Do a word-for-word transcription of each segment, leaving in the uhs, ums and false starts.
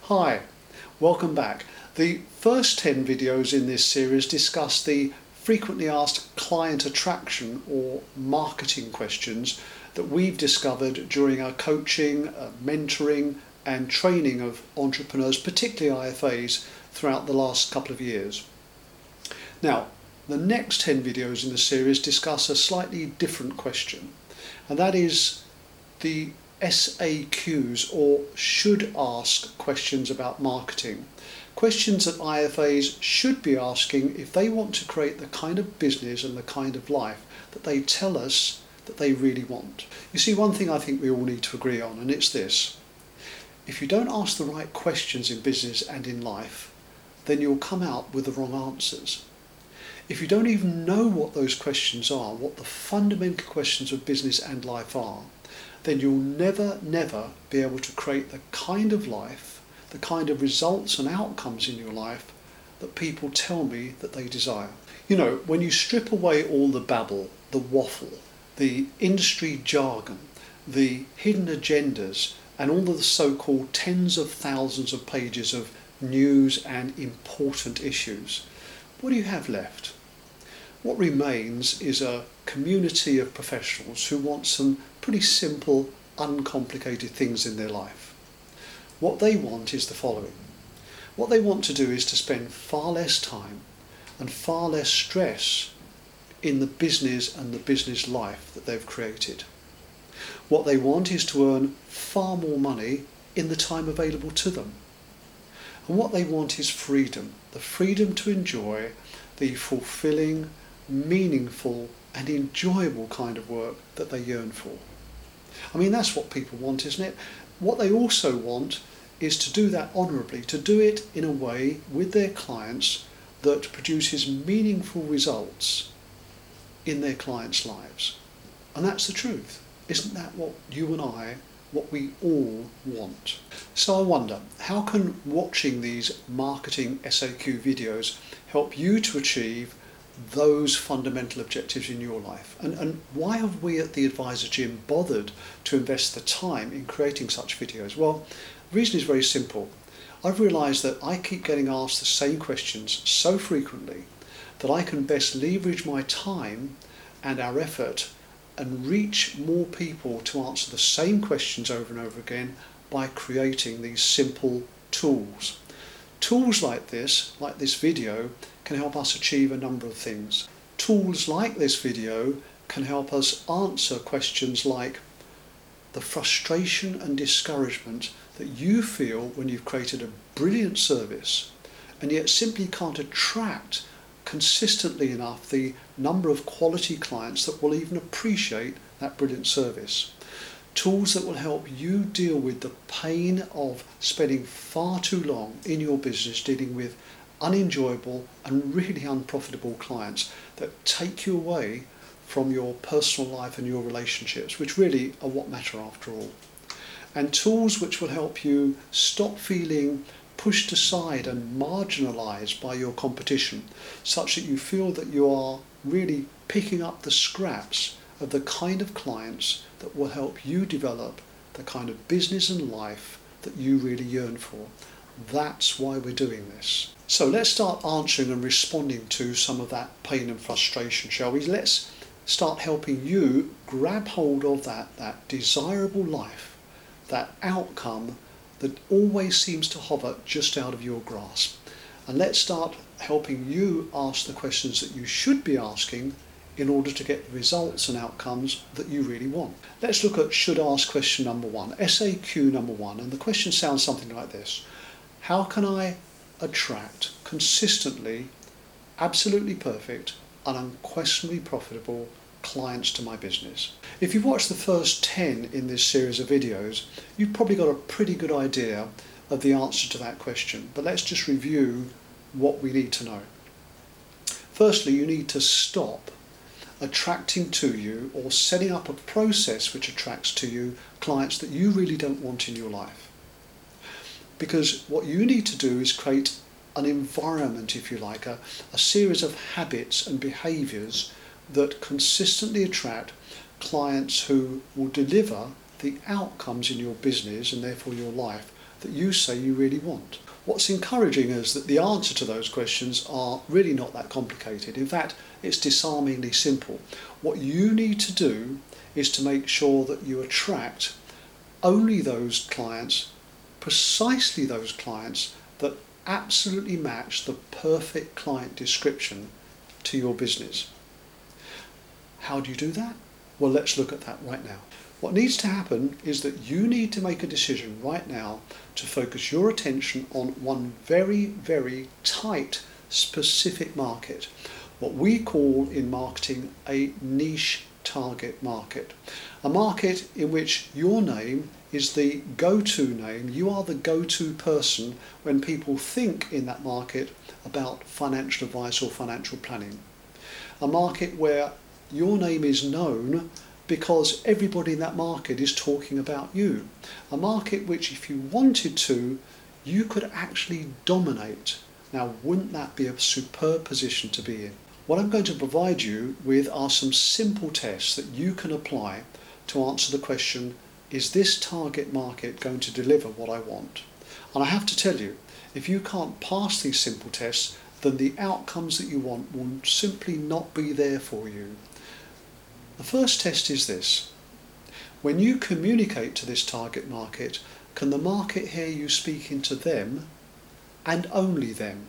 Hi, welcome back. The first ten videos in this series discuss the frequently asked client attraction or marketing questions that we've discovered during our coaching, uh, mentoring and training of entrepreneurs, particularly I F As, throughout the last couple of years. Now, the next ten videos in the series discuss a slightly different question, and that is the S A Qs, or should ask questions about marketing. Questions that I F As should be asking if they want to create the kind of business and the kind of life that they tell us that they really want. You see, one thing I think we all need to agree on, and it's this: if you don't ask the right questions in business and in life, then you'll come out with the wrong answers. If you don't even know what those questions are, what the fundamental questions of business and life are, then you'll never, never be able to create the kind of life, the kind of results and outcomes in your life that people tell me that they desire. You know, when you strip away all the babble, the waffle, the industry jargon, the hidden agendas, and all of the so-called tens of thousands of pages of news and important issues, what do you have left? What remains is a community of professionals who want some pretty simple, uncomplicated things in their life. What they want is the following. What they want to do is to spend far less time and far less stress in the business and the business life that they've created. What they want is to earn far more money in the time available to them. And what they want is freedom, the freedom to enjoy the fulfilling, meaningful and enjoyable kind of work that they yearn for. I mean, that's what people want, isn't it? What they also want is to do that honourably, to do it in a way with their clients that produces meaningful results in their clients' lives. And that's the truth. Isn't that what you and I, what we all want? So I wonder, how can watching these marketing S A Q videos help you to achieve those fundamental objectives in your life? And, and why have we at the Advisor Gym bothered to invest the time in creating such videos? Well, the reason is very simple. I've realised that I keep getting asked the same questions so frequently that I can best leverage my time and our effort and reach more people to answer the same questions over and over again by creating these simple tools. Tools like this, like this video, can help us achieve a number of things. Tools like this video can help us answer questions like the frustration and discouragement that you feel when you've created a brilliant service and yet simply can't attract consistently enough the number of quality clients that will even appreciate that brilliant service. Tools that will help you deal with the pain of spending far too long in your business dealing with unenjoyable and really unprofitable clients that take you away from your personal life and your relationships, which really are what matter after all. And tools which will help you stop feeling pushed aside and marginalised by your competition, such that you feel that you are really picking up the scraps of the kind of clients that will help you develop the kind of business and life that you really yearn for. That's why we're doing this. So let's start answering and responding to some of that pain and frustration, shall we? Let's start helping you grab hold of that, that desirable life, that outcome that always seems to hover just out of your grasp. And let's start helping you ask the questions that you should be asking in order to get the results and outcomes that you really want. Let's look at should ask question number one, S A Q number one, and the question sounds something like this. How can I attract consistently, absolutely perfect and unquestionably profitable clients to my business? If you've watched the first ten in this series of videos, you've probably got a pretty good idea of the answer to that question, but let's just review what we need to know. Firstly, you need to stop attracting to you or setting up a process which attracts to you clients that you really don't want in your life. Because what you need to do is create an environment, if you like, a, a series of habits and behaviours that consistently attract clients who will deliver the outcomes in your business and therefore your life that you say you really want. What's encouraging is that the answer to those questions are really not that complicated. In fact, it's disarmingly simple. What you need to do is to make sure that you attract only those clients, precisely those clients that absolutely match the perfect client description to your business. How do you do that? Well, let's look at that right now. What needs to happen is that you need to make a decision right now to focus your attention on one very, very tight, specific market, what we call in marketing a niche target market. A market in which your name is the go-to name. You are the go-to person when people think in that market about financial advice or financial planning. A market where your name is known because everybody in that market is talking about you. A market which, if you wanted to, you could actually dominate. Now, wouldn't that be a superb position to be in? What I'm going to provide you with are some simple tests that you can apply to answer the question, is this target market going to deliver what I want? And I have to tell you, if you can't pass these simple tests, then the outcomes that you want will simply not be there for you. The first test is this. When you communicate to this target market, can the market hear you speaking to them and only them?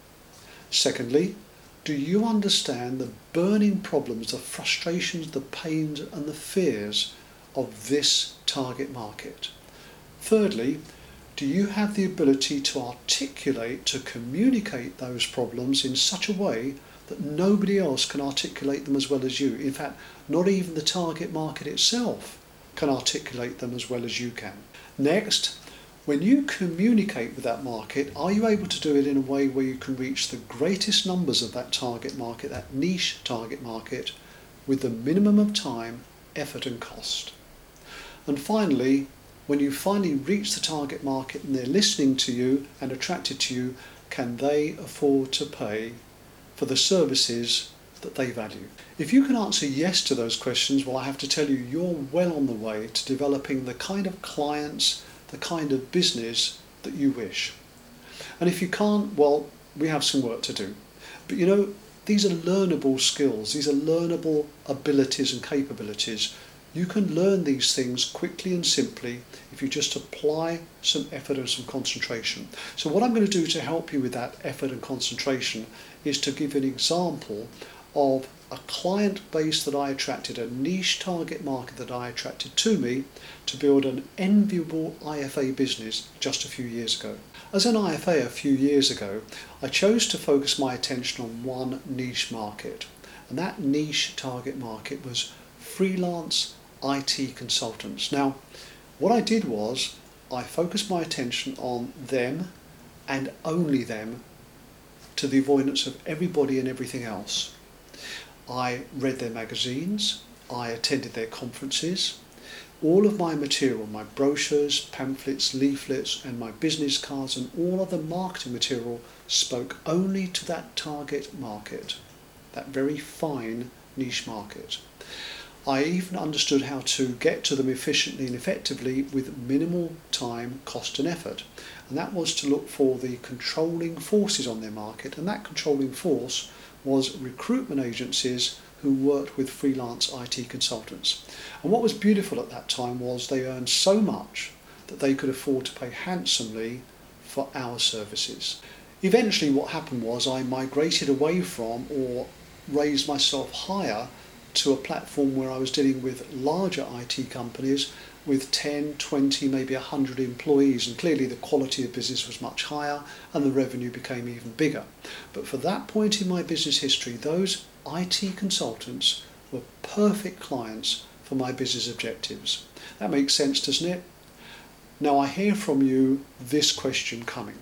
Secondly, do you understand the burning problems, the frustrations, the pains and the fears of this target market? Thirdly, do you have the ability to articulate, to communicate those problems in such a way that nobody else can articulate them as well as you? In fact, not even the target market itself can articulate them as well as you can. Next, when you communicate with that market, are you able to do it in a way where you can reach the greatest numbers of that target market, that niche target market, with the minimum of time, effort and cost? And finally, when you finally reach the target market and they're listening to you and attracted to you, can they afford to pay for the services that they value? If you can answer yes to those questions, well, I have to tell you, you're well on the way to developing the kind of clients, the kind of business that you wish. And if you can't, well, we have some work to do. But you know, these are learnable skills, these are learnable abilities and capabilities. You can learn these things quickly and simply if you just apply some effort and some concentration. So what I'm going to do to help you with that effort and concentration is to give an example of a client base that I attracted, a niche target market that I attracted to me to build an enviable I F A business just a few years ago. As an I F A a few years ago, I chose to focus my attention on one niche market, and that niche target market was freelance I T consultants. Now, what I did was I focused my attention on them and only them, to the avoidance of everybody and everything else. I read their magazines, I attended their conferences. All of my material, my brochures, pamphlets, leaflets and my business cards and all other marketing material spoke only to that target market, that very fine niche market. I even understood how to get to them efficiently and effectively with minimal time, cost and effort. And that was to look for the controlling forces on their market, and that controlling force was recruitment agencies who worked with freelance I T consultants. And what was beautiful at that time was they earned so much that they could afford to pay handsomely for our services. Eventually what happened was I migrated away from, or raised myself higher, to a platform where I was dealing with larger I T companies with ten, twenty, maybe one hundred employees, and clearly the quality of business was much higher and the revenue became even bigger. But for that point in my business history, those I T consultants were perfect clients for my business objectives. That makes sense, doesn't it? Now I hear from you this question coming.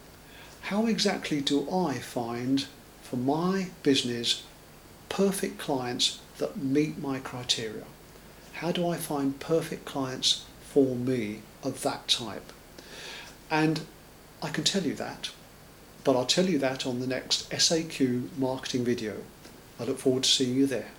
How exactly do I find for my business perfect clients that meet my criteria? How do I find perfect clients for me of that type? And I can tell you that, but I'll tell you that on the next S A Q marketing video. I look forward to seeing you there.